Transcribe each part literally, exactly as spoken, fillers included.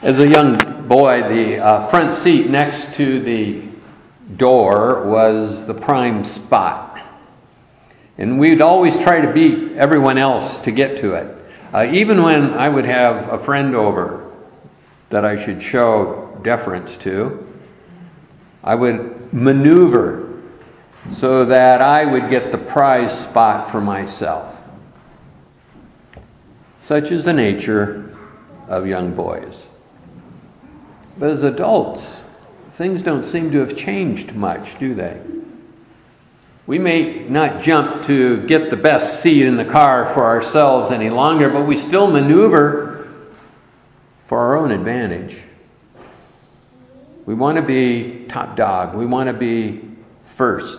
As a young boy, the uh, front seat next to the door was the prime spot. And we'd always try to beat everyone else to get to it. Uh, even when I would have a friend over that I should show deference to, I would maneuver so that I would get the prize spot for myself. Such is the nature of young boys. But as adults, things don't seem to have changed much, do they? We may not jump to get the best seat in the car for ourselves any longer, but we still maneuver for our own advantage. We want to be top dog. We want to be first.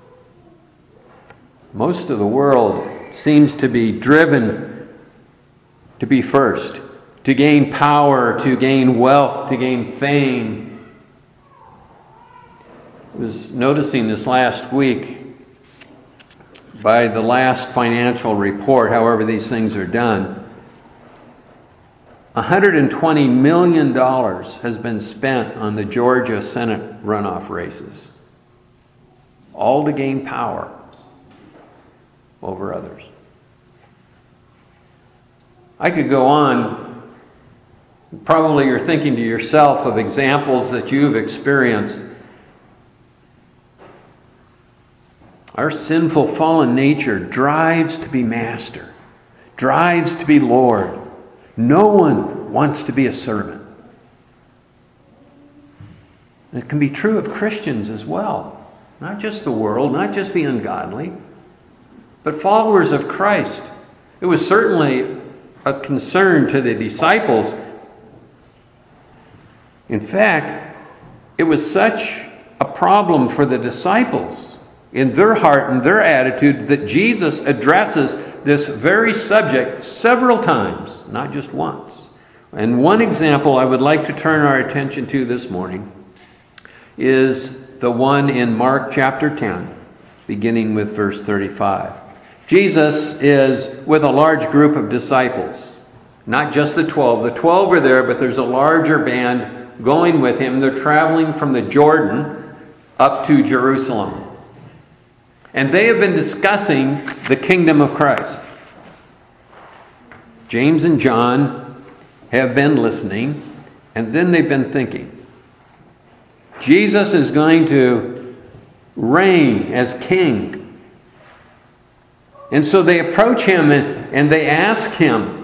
Most of the world seems to be driven to be first, to gain power, to gain wealth, to gain fame. I was noticing this last week, by the last financial report, however these things are done, one hundred twenty million dollars has been spent on the Georgia Senate runoff races, all to gain power over others. I could go on. Probably you're thinking to yourself of examples that you've experienced. Our sinful, fallen nature drives to be master, drives to be Lord. No one wants to be a servant. And it can be true of Christians as well. Not just the world, not just the ungodly, but followers of Christ. It was certainly a concern to the disciples. In fact, it was such a problem for the disciples in their heart and their attitude that Jesus addresses this very subject several times, not just once. And one example I would like to turn our attention to this morning is the one in Mark chapter ten, beginning with verse thirty-five. Jesus is with a large group of disciples, not just the twelve. The twelve are there, but there's a larger band going with him. They're traveling from the Jordan up to Jerusalem. And they have been discussing the kingdom of Christ. James and John have been listening, and then they've been thinking. Jesus is going to reign as king. And so they approach him and, and they ask him,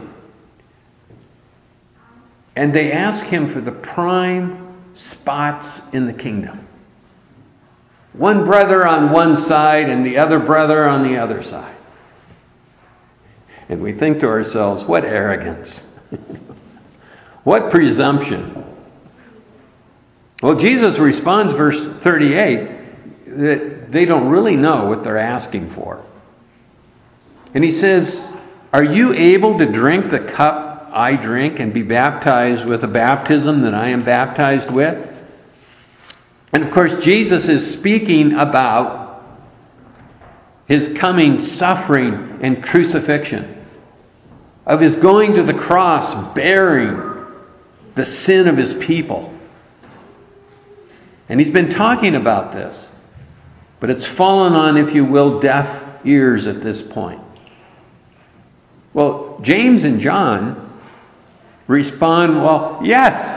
and they ask him for the prime spots in the kingdom. One brother on one side and the other brother on the other side. And we think to ourselves, what arrogance. What presumption. Well, Jesus responds, verse thirty-eight, that they don't really know what they're asking for. And he says, are you able to drink the cup I drink and be baptized with the baptism that I am baptized with? And of course, Jesus is speaking about his coming suffering and crucifixion, of his going to the cross bearing the sin of his people. And he's been talking about this, but it's fallen on, if you will, deaf ears at this point. Well, James and John respond, well, yes,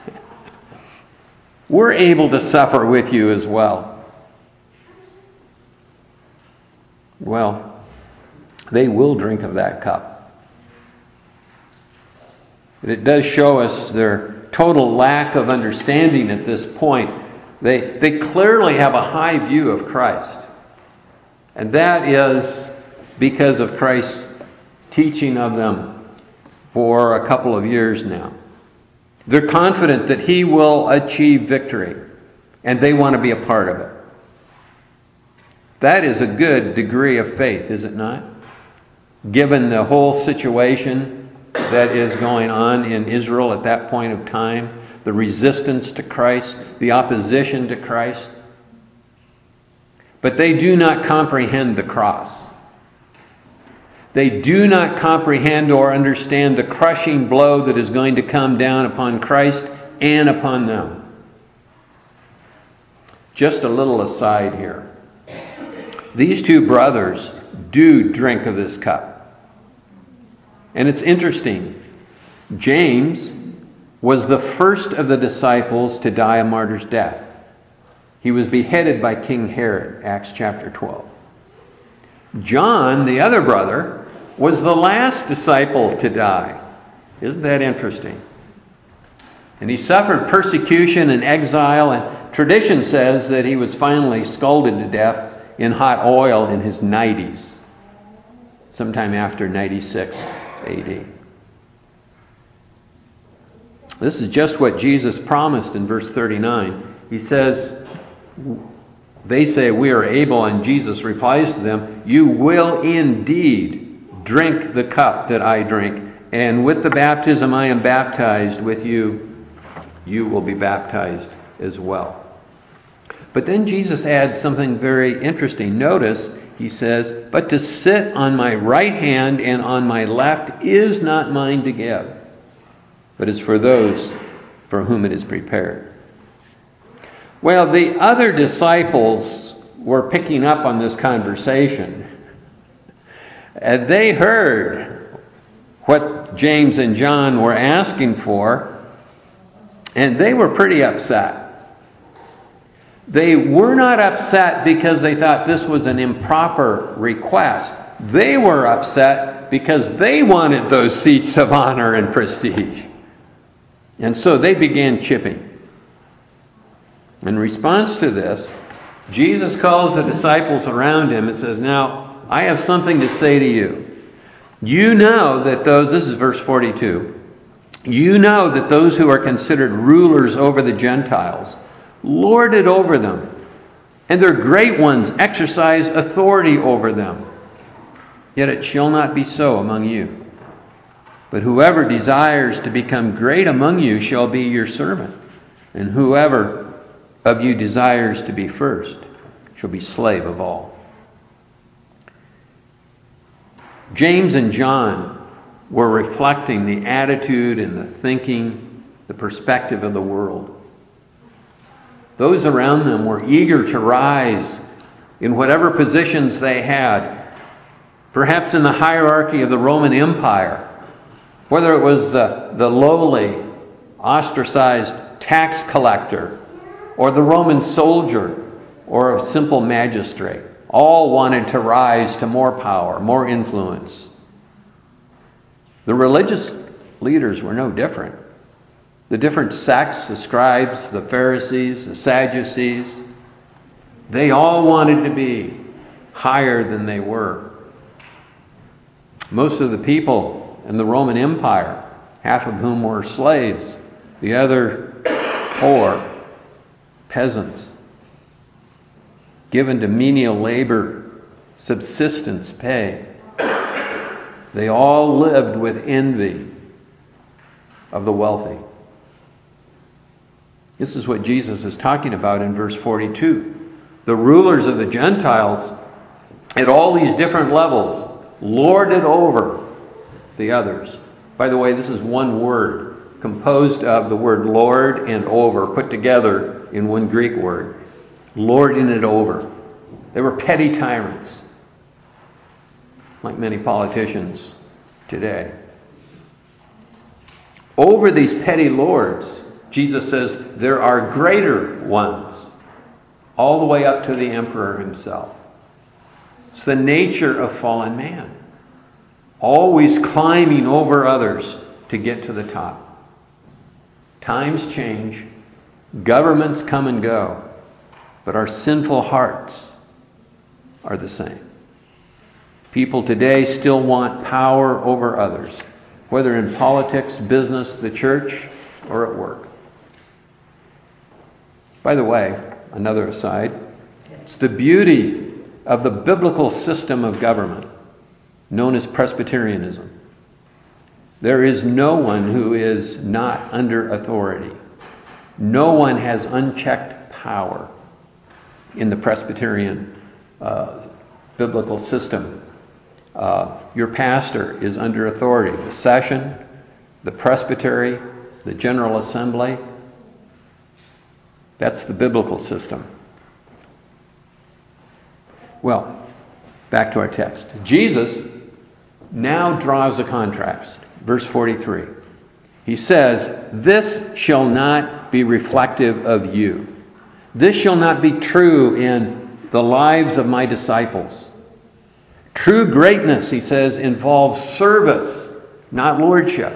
we're able to suffer with you as well. Well, they will drink of that cup. But it does show us their total lack of understanding at this point. They, they clearly have a high view of Christ. And that is because of Christ's teaching of them for a couple of years now. They're confident that he will achieve victory, and they want to be a part of it. That is a good degree of faith, is it not? Given the whole situation that is going on in Israel at that point of time, the resistance to Christ, the opposition to Christ. But they do not comprehend the cross. They do not comprehend or understand the crushing blow that is going to come down upon Christ and upon them. Just a little aside here. These two brothers do drink of this cup. And it's interesting. James was the first of the disciples to die a martyr's death. He was beheaded by King Herod, Acts chapter twelve. John, the other brother, was the last disciple to die. Isn't that interesting? And he suffered persecution and exile, and tradition says that he was finally scalded to death in hot oil in his nineties, sometime after ninety-six A D. This is just what Jesus promised in verse thirty-nine. He says, they say, we are able, and Jesus replies to them, you will indeed drink the cup that I drink, and with the baptism I am baptized with you, you will be baptized as well. But then Jesus adds something very interesting. Notice, he says, but to sit on my right hand and on my left is not mine to give, but is for those for whom it is prepared. Well, the other disciples were picking up on this conversation. And they heard what James and John were asking for, and they were pretty upset. They were not upset because they thought this was an improper request. They were upset because they wanted those seats of honor and prestige. And so they began chipping. In response to this, Jesus calls the disciples around him and says, now, I have something to say to you. You know that those, this is verse forty-two, you know that those who are considered rulers over the Gentiles lord it over them, and their great ones exercise authority over them. Yet it shall not be so among you. But whoever desires to become great among you shall be your servant, and whoever of you desires to be first shall be slave of all. James and John were reflecting the attitude and the thinking, the perspective of the world. Those around them were eager to rise in whatever positions they had, perhaps in the hierarchy of the Roman Empire, whether it was uh, the lowly, ostracized tax collector, or the Roman soldier, or a simple magistrate. All wanted to rise to more power, more influence. The religious leaders were no different. The different sects, the scribes, the Pharisees, the Sadducees, they all wanted to be higher than they were. Most of the people in the Roman Empire, half of whom were slaves, the other poor, peasants, given to menial labor, subsistence pay. They all lived with envy of the wealthy. This is what Jesus is talking about in verse forty-two. The rulers of the Gentiles at all these different levels lorded over the others. By the way, this is one word composed of the word lord and over put together in one Greek word. Lording it over. They were petty tyrants, like many politicians today. Over these petty lords, Jesus says there are greater ones, all the way up to the emperor himself. It's the nature of fallen man, always climbing over others to get to the top. Times change, governments come and go, but our sinful hearts are the same. People today still want power over others, whether in politics, business, the church, or at work. By the way, another aside, it's the beauty of the biblical system of government, known as Presbyterianism. There is no one who is not under authority. No one has unchecked power in the Presbyterian uh, biblical system. Uh, your pastor is under authority. The session, the presbytery, the general assembly. That's the biblical system. Well, back to our text. Jesus now draws a contrast. Verse forty-three. He says, "This shall not be reflective of you. This shall not be true in the lives of my disciples. True greatness," he says, "involves service, not lordship."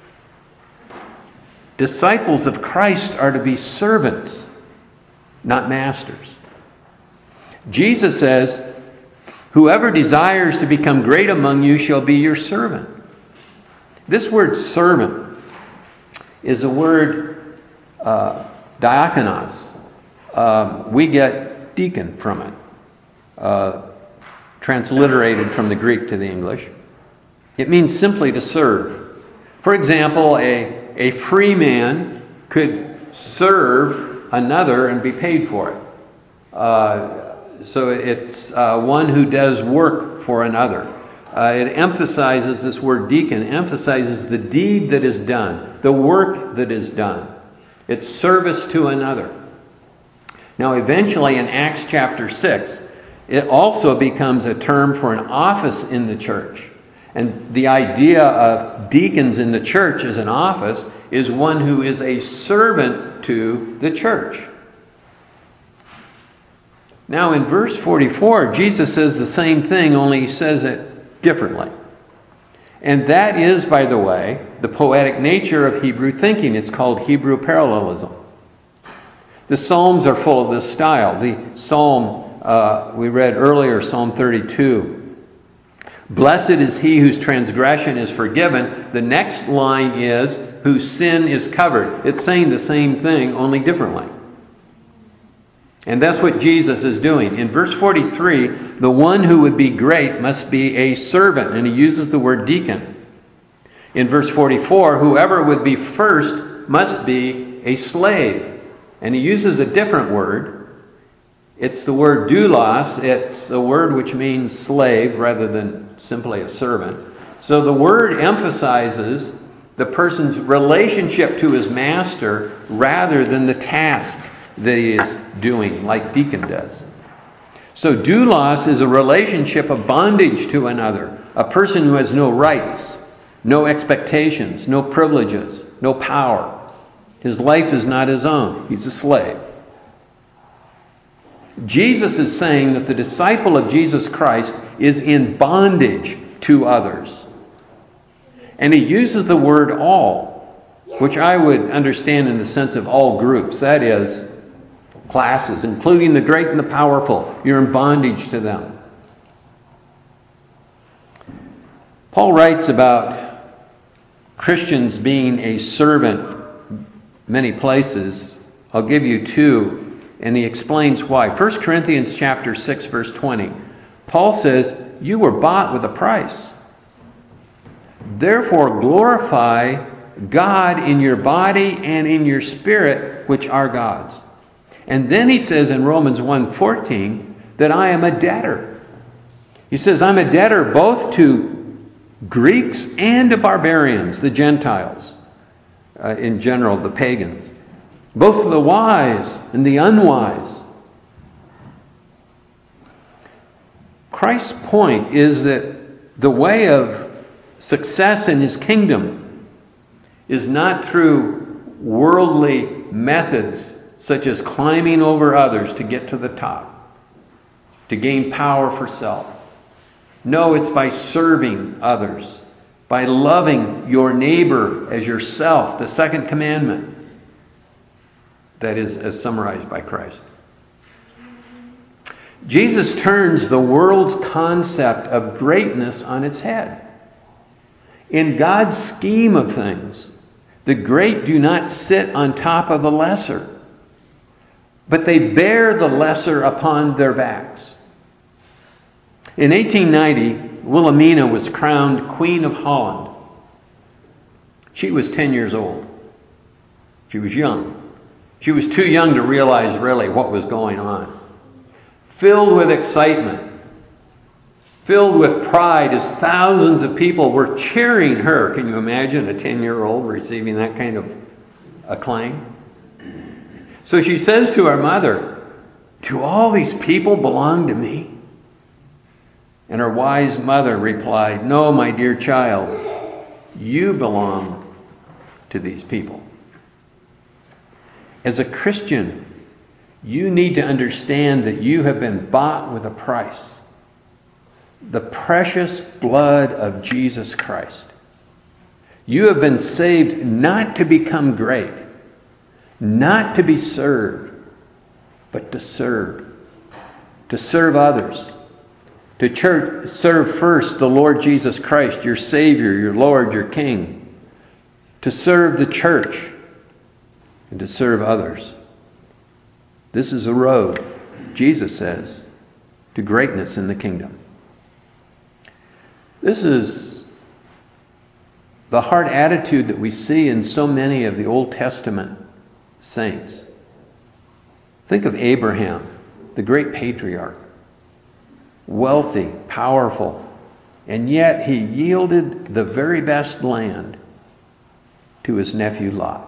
Disciples of Christ are to be servants, not masters. Jesus says, "Whoever desires to become great among you shall be your servant." This word servant is a word uh, diakonos. Uh, we get deacon from it, uh, transliterated from the Greek to the English. It means simply to serve. For example, a, a free man could serve another and be paid for it. Uh, so it's uh, one who does work for another. Uh, it emphasizes, this word deacon emphasizes the deed that is done, the work that is done. It's service to another. Now, eventually in Acts chapter six, it also becomes a term for an office in the church. And the idea of deacons in the church as an office is one who is a servant to the church. Now, in verse forty-four, Jesus says the same thing, only he says it differently. And that is, by the way, the poetic nature of Hebrew thinking. It's called Hebrew parallelism. The Psalms are full of this style. The Psalm uh, we read earlier, Psalm thirty-two. "Blessed is he whose transgression is forgiven." The next line is, "whose sin is covered." It's saying the same thing, only differently. And that's what Jesus is doing. In verse forty-three, the one who would be great must be a servant, and he uses the word deacon. In verse forty-four, whoever would be first must be a slave. And he uses a different word. It's the word doulos. It's a word which means slave rather than simply a servant. So the word emphasizes the person's relationship to his master rather than the task that he is doing, like deacon does. So doulos is a relationship of bondage to another, a person who has no rights, no expectations, no privileges, no power. His life is not his own. He's a slave. Jesus is saying that the disciple of Jesus Christ is in bondage to others. And he uses the word all, which I would understand in the sense of all groups. That is, classes, including the great and the powerful. You're in bondage to them. Paul writes about Christians being a servant many places. I'll give you two, and he explains why. First Corinthians chapter six, verse twenty. Paul says, "You were bought with a price. Therefore glorify God in your body and in your spirit, which are God's." And then he says in Romans one fourteen that I am a debtor. He says, I'm a debtor both to Greeks and to barbarians, the Gentiles, uh, in general, the pagans, both to the wise and the unwise. Christ's point is that the way of success in his kingdom is not through worldly methods such as climbing over others to get to the top, to gain power for self. No, it's by serving others, by loving your neighbor as yourself, the second commandment. That is, as summarized by Christ. Jesus turns the world's concept of greatness on its head. In God's scheme of things, the great do not sit on top of the lesser, but they bear the lesser upon their backs. In eighteen ninety, Wilhelmina was crowned Queen of Holland. She was ten years old. She was young. She was too young to realize really what was going on. Filled with excitement, filled with pride as thousands of people were cheering her. Can you imagine a ten-year-old receiving that kind of acclaim? So she says to her mother, "Do all these people belong to me?" And her wise mother replied, "No, my dear child, you belong to these people." As a Christian, you need to understand that you have been bought with a price. The precious blood of Jesus Christ. You have been saved not to become great, not to be served, but to serve. To serve others. To church, serve first the Lord Jesus Christ, your Savior, your Lord, your King. To serve the church and to serve others. This is a road, Jesus says, to greatness in the kingdom. This is the heart attitude that we see in so many of the Old Testament saints. Think of Abraham, the great patriarch. Wealthy, powerful, and yet he yielded the very best land to his nephew Lot.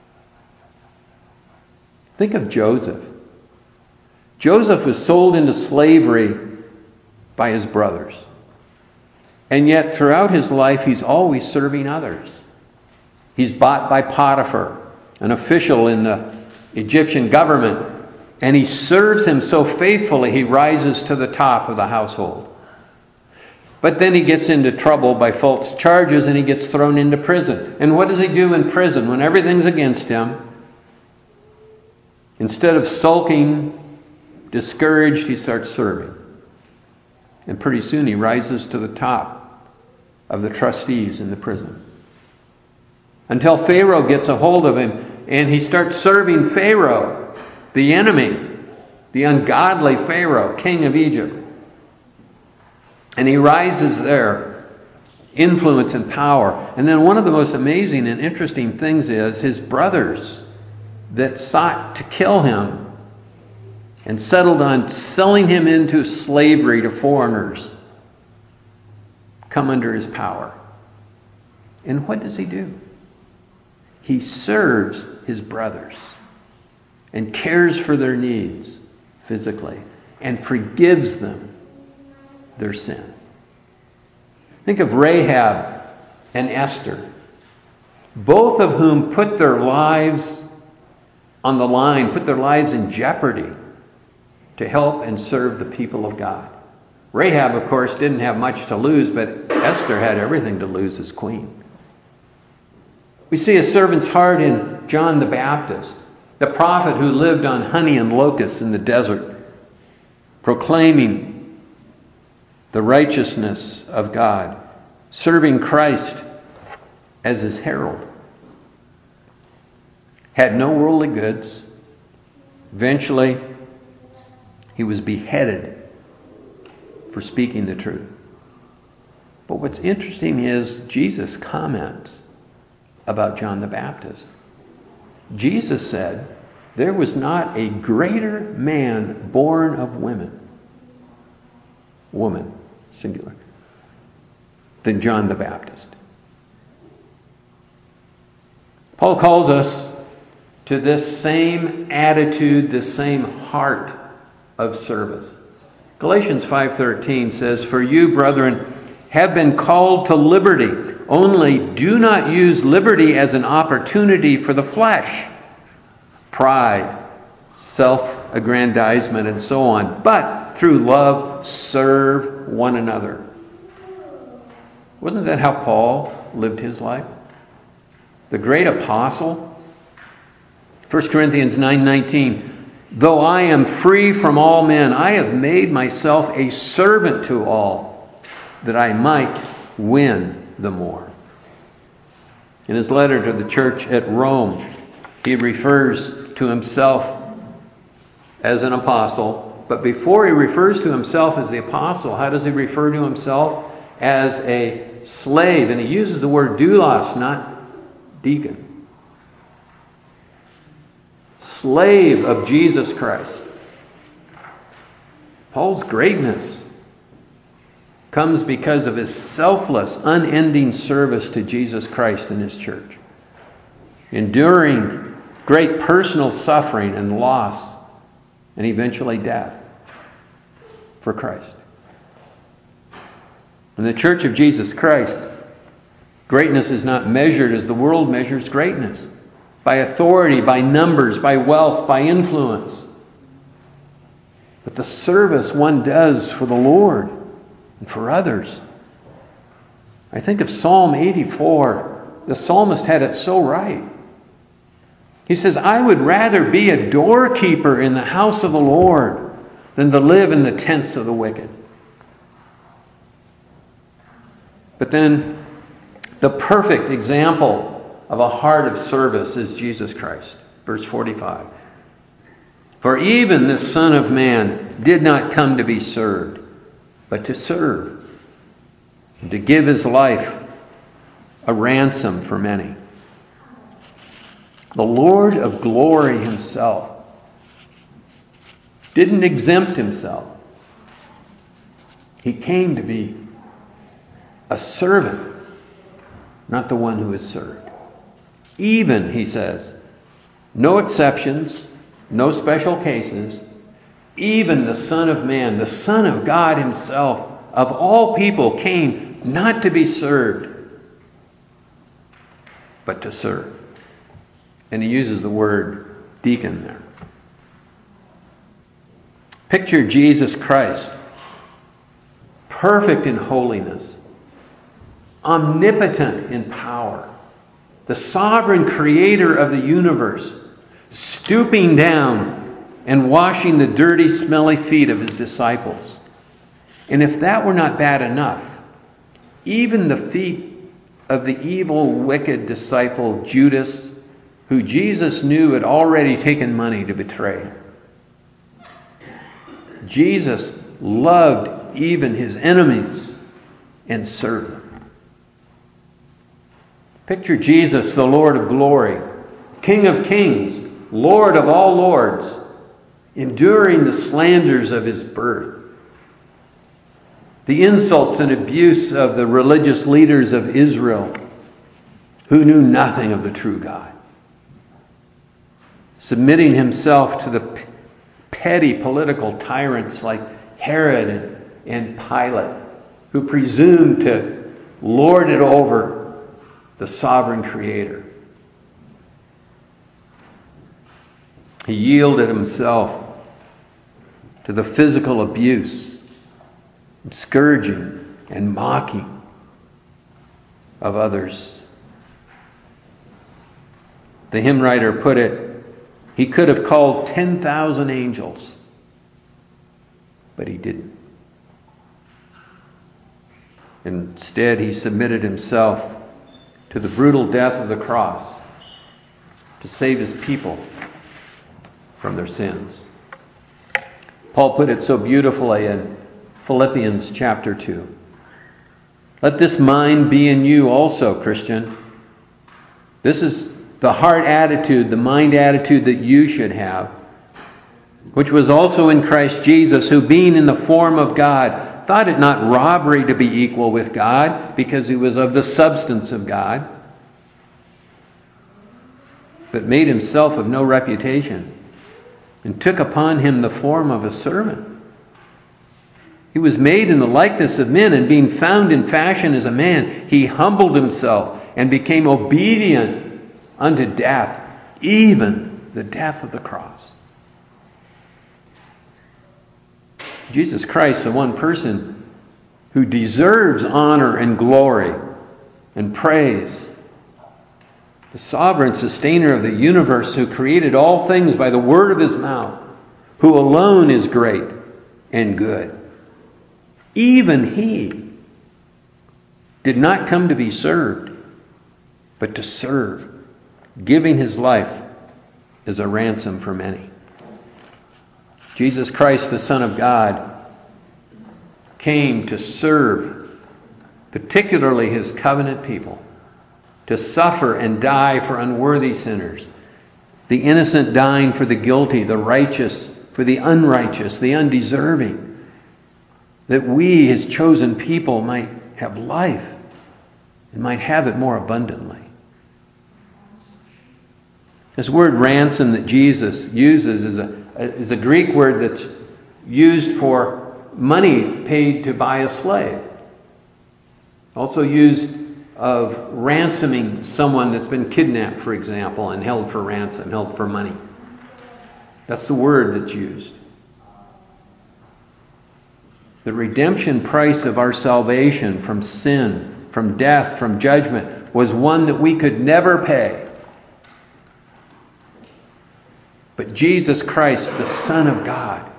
Think of Joseph. Joseph was sold into slavery by his brothers. And yet throughout his life he's always serving others. He's bought by Potiphar, an official in the Egyptian government. And he serves him so faithfully, he rises to the top of the household. But then he gets into trouble by false charges and he gets thrown into prison. And what does he do in prison when everything's against him? Instead of sulking, discouraged, he starts serving. And pretty soon he rises to the top of the trustees in the prison. Until Pharaoh gets a hold of him and he starts serving Pharaoh, the enemy, the ungodly Pharaoh, king of Egypt. And he rises there, influence and power. And then one of the most amazing and interesting things is his brothers that sought to kill him and settled on selling him into slavery to foreigners come under his power. And what does he do? He serves his brothers and cares for their needs physically and forgives them their sin. Think of Rahab and Esther, both of whom put their lives on the line, put their lives in jeopardy to help and serve the people of God. Rahab, of course, didn't have much to lose, but Esther had everything to lose as queen. We see a servant's heart in John the Baptist, the prophet who lived on honey and locusts in the desert, proclaiming the righteousness of God, serving Christ as his herald. Had no worldly goods. Eventually, he was beheaded for speaking the truth. But what's interesting is Jesus comments about John the Baptist. Jesus said, there was not a greater man born of women, woman, singular, than John the Baptist. Paul calls us to this same attitude, this same heart of service. Galatians five thirteen says, "For you, brethren, have been called to liberty. Only do not use liberty as an opportunity for the flesh, pride, self-aggrandizement, and so on. But through love, serve one another." Wasn't that how Paul lived his life? The great apostle. First Corinthians nine nineteen. "Though I am free from all men, I have made myself a servant to all, that I might win the more." In his letter to the church at Rome, he refers to himself as an apostle. But before he refers to himself as the apostle, how does he refer to himself? As a slave. And he uses the word doulos, not deacon. Slave of Jesus Christ. Paul's greatness comes because of his selfless, unending service to Jesus Christ and his church, enduring great personal suffering and loss and eventually death for Christ. In the Church of Jesus Christ, greatness is not measured as the world measures greatness, by authority, by numbers, by wealth, by influence, but the service one does for the Lord and for others. I think of Psalm eighty-four. The psalmist had it so right. He says, I would rather be a doorkeeper in the house of the Lord than to live in the tents of the wicked. But then, the perfect example of a heart of service is Jesus Christ. Verse forty-five. For even the Son of Man did not come to be served, but to serve, and to give his life a ransom for many. The Lord of glory himself didn't exempt himself. He came to be a servant, not the one who is served. Even, he says, no exceptions, no special cases, even the Son of Man, the Son of God himself, of all people, came not to be served, but to serve. And he uses the word deacon there. Picture Jesus Christ, perfect in holiness, omnipotent in power, the sovereign creator of the universe, stooping down and washing the dirty, smelly feet of his disciples. And if that were not bad enough, even the feet of the evil, wicked disciple Judas, who Jesus knew had already taken money to betray him. Jesus loved even his enemies and served them. Picture Jesus, the Lord of glory, King of kings, Lord of all lords, enduring the slanders of his birth, the insults and abuse of the religious leaders of Israel who knew nothing of the true God, submitting himself to the petty political tyrants like Herod and Pilate, who presumed to lord it over the sovereign Creator. He yielded himself to the physical abuse, scourging, and mocking of others. The hymn writer put it, he could have called ten thousand angels, but he didn't. Instead, he submitted himself to the brutal death of the cross to save his people from their sins. Paul put it so beautifully in Philippians chapter two. Let this mind be in you also, Christian. This is the heart attitude, the mind attitude that you should have, which was also in Christ Jesus, who being in the form of God, thought it not robbery to be equal with God, because he was of the substance of God, but made himself of no reputation, and took upon him the form of a servant. He was made in the likeness of men, and being found in fashion as a man, he humbled himself and became obedient unto death, even the death of the cross. Jesus Christ, the one person who deserves honor and glory and praise, the sovereign sustainer of the universe, who created all things by the word of his mouth, who alone is great and good. Even he did not come to be served, but to serve, giving his life as a ransom for many. Jesus Christ, the Son of God, came to serve, particularly his covenant people, to suffer and die for unworthy sinners, the innocent dying for the guilty, the righteous for the unrighteous, the undeserving. that we, His chosen people, might have life and might have it more abundantly. This word ransom that Jesus uses is a, is a Greek word that's used for money paid to buy a slave. Also used of ransoming someone that's been kidnapped, for example, and held for ransom, held for money. That's the word that's used. The redemption price of our salvation from sin, from death, from judgment, was one that we could never pay. But Jesus Christ, the Son of God,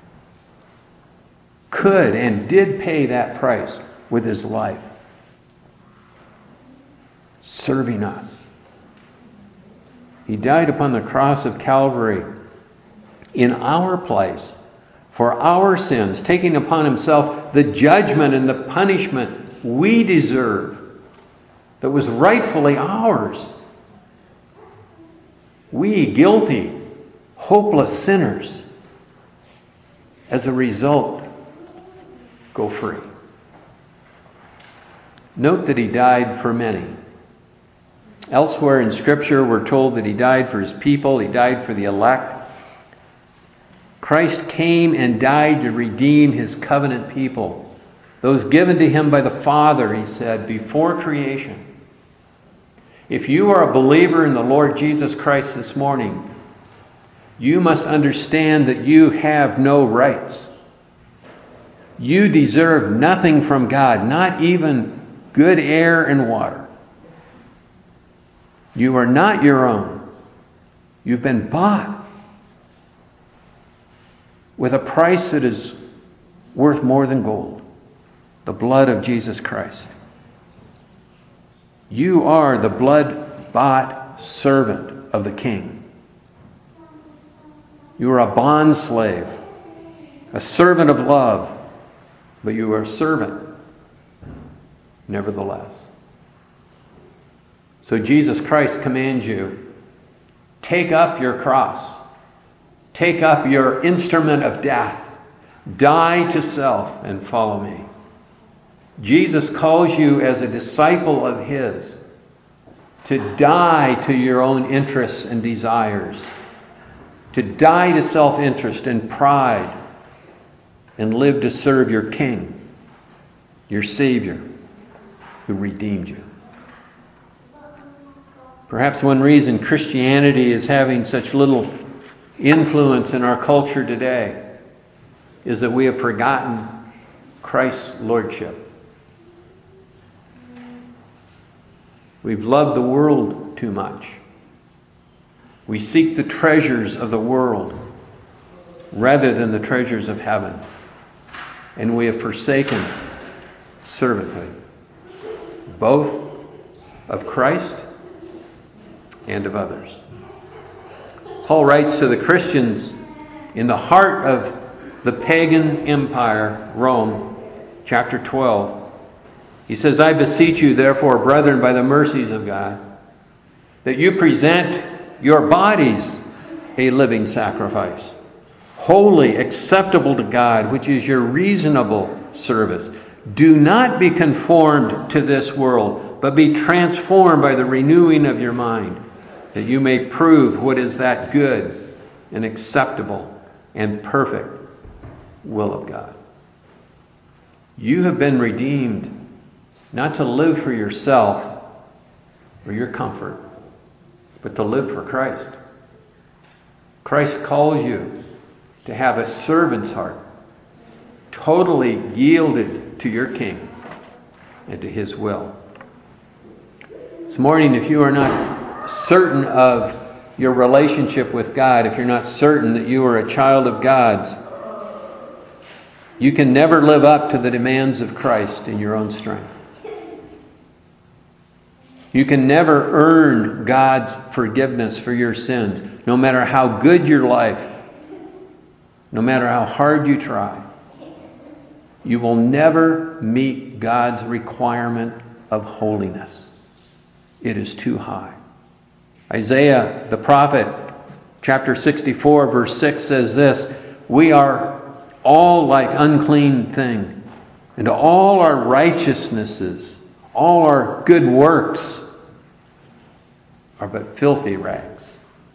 could and did pay that price with His life, serving us. He died upon the cross of Calvary in our place for our sins, taking upon Himself the judgment and the punishment we deserve that was rightfully ours. We, guilty, hopeless sinners, as a result, go free. Note that He died for many. Elsewhere in Scripture, we're told that He died for His people. He died for the elect. Christ came and died to redeem His covenant people, those given to Him by the Father, He said, before creation. If you are a believer in the Lord Jesus Christ this morning, you must understand that you have no rights. You deserve nothing from God, not even good air and water. You are not your own. You've been bought with a price that is worth more than gold, the blood of Jesus Christ. You are the blood-bought servant of the King. You are a bond slave, a servant of love, but you are a servant nevertheless. So Jesus Christ commands you, take up your cross, take up your instrument of death, die to self and follow me. Jesus calls you as a disciple of His to die to your own interests and desires, to die to self-interest and pride, and live to serve your King, your Savior, who redeemed you. Perhaps one reason Christianity is having such little influence in our culture today is that we have forgotten Christ's lordship. We've loved the world too much. We seek the treasures of the world rather than the treasures of heaven. And we have forsaken servanthood, both of Christ and of others. Paul writes to the Christians in the heart of the pagan empire, Rome, chapter twelve. He says, I beseech you, therefore, brethren, by the mercies of God, that you present your bodies a living sacrifice, holy, acceptable to God, which is your reasonable service. Do not be conformed to this world, but be transformed by the renewing of your mind, that you may prove what is that good and acceptable and perfect will of God. You have been redeemed not to live for yourself or your comfort, but to live for Christ. Christ calls you to have a servant's heart, totally yielded to your King and to His will. This morning, if you are not certain of your relationship with God, if you're not certain that you are a child of God's, you can never live up to the demands of Christ in your own strength. You can never earn God's forgiveness for your sins, no matter how good your life, no matter how hard you try. You will never meet God's requirement of holiness. It is too high. Isaiah the prophet, chapter sixty-four, verse six says this, we are all like unclean thing, And all our righteousnesses, all our good works are but filthy rags.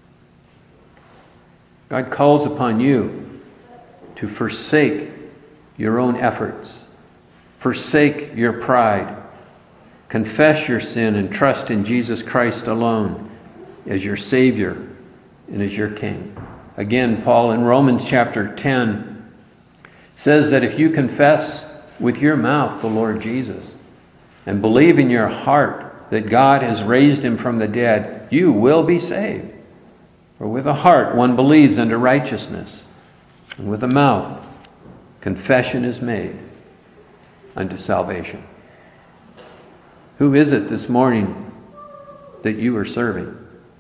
God calls upon you to forsake your own efforts, forsake your pride, confess your sin and trust in Jesus Christ alone as your Savior and as your King. Again, Paul in Romans chapter ten says that if you confess with your mouth the Lord Jesus and believe in your heart that God has raised him from the dead, you will be saved. For with the heart one believes unto righteousness, and with the mouth confession is made unto salvation. Who is it this morning that you are serving?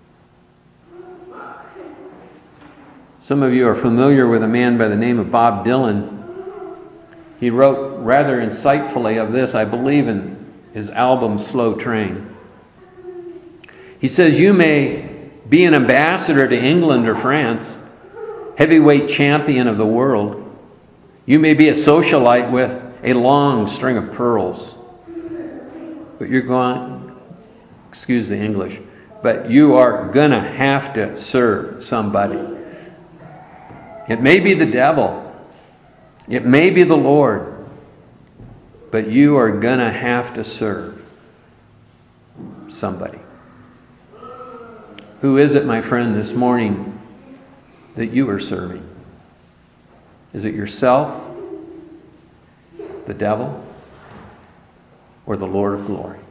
Some of you are familiar with a man by the name of Bob Dylan. He wrote rather insightfully of this, I believe, in his album Slow Train. He says, you may be an ambassador to England or France, heavyweight champion of the world. You may be a socialite with a long string of pearls. But you're going, excuse the English, but you are going to have to serve somebody. It may be the devil. It may be the Lord. But you are going to have to serve somebody. Who is it, my friend, this morning that you are serving? Is it yourself, the devil, or the Lord of glory?